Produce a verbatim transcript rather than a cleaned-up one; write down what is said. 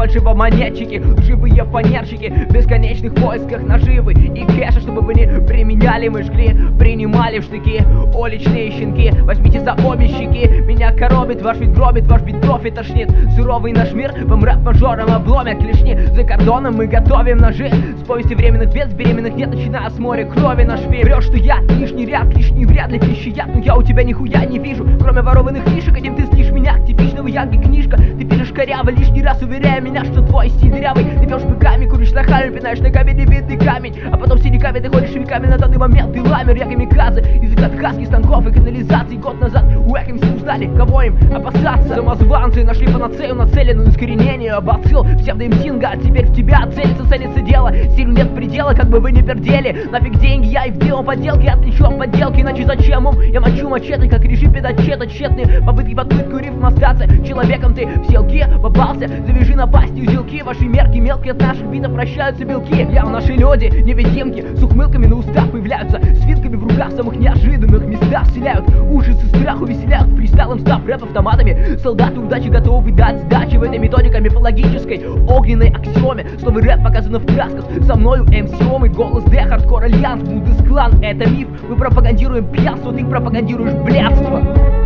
фальшивомонетчики, живые фанерчики в бесконечных поисках наживы и кэша, чтобы вы не применяли, мы жгли, принимали в штыки. О, личные щенки, возьмите за обе щеки. Меня коробит, ваш вид гробит, ваш бит профи тошнит. Суровый наш мир, вам рэп-мажором обломят клешни. За кордоном мы готовим ножи с повести временных бед, с беременных нет, начиная с моря крови наш фильм. Врешь, что я лишний ряд, лишний вряд ли пищеяд, но я у тебя нихуя не вижу, кроме ворованных фишек. Этим ты слишь меня, типичного янги книжка. Ты пишешь коряво, лишний раз уверяя меня, что твой стиль дырявый. Ты пьешь быками, куришь на хале, пинаешь ногами невидный камень, а потом синяками ты ходишь веками. На данный момент ты ламер, я камикадзе. Язык от хаски, станков и канализации. Год назад у Эхим все узнали, кого им опасаться. Самозванцы нашли панацею, нацеленную искоренению бацилл псевдоимтинга, а теперь в тебя целится, целится дело. Стилю нет предела, как бы вы не пердели. Нафиг деньги, я их делал подделки, отличу от подделки, иначе зачем им? Я мочу мачете, как режим педачета, тщетные попытки попытку рифм остаться человеком. Ты в селки попался, завяжи на пасти узелки. Ваши мерки мелкие, от наших битов прощаются белки. Я в наши люди, невидимки, с ухмылками на устах появляются, свитками в руках в самых неожиданных местах. Вселяют ужас и страх, увеселяют фристайлом, став рэп автоматами. Солдаты удачи готовы дать сдачи в этой методике мифологической огненной аксиоме. Слово рэп показано в красках, со мною эм си Ом и голос Д, хардкор альянс, Мудес клан, это миф. Мы пропагандируем пьянство, ты пропагандируешь блядство.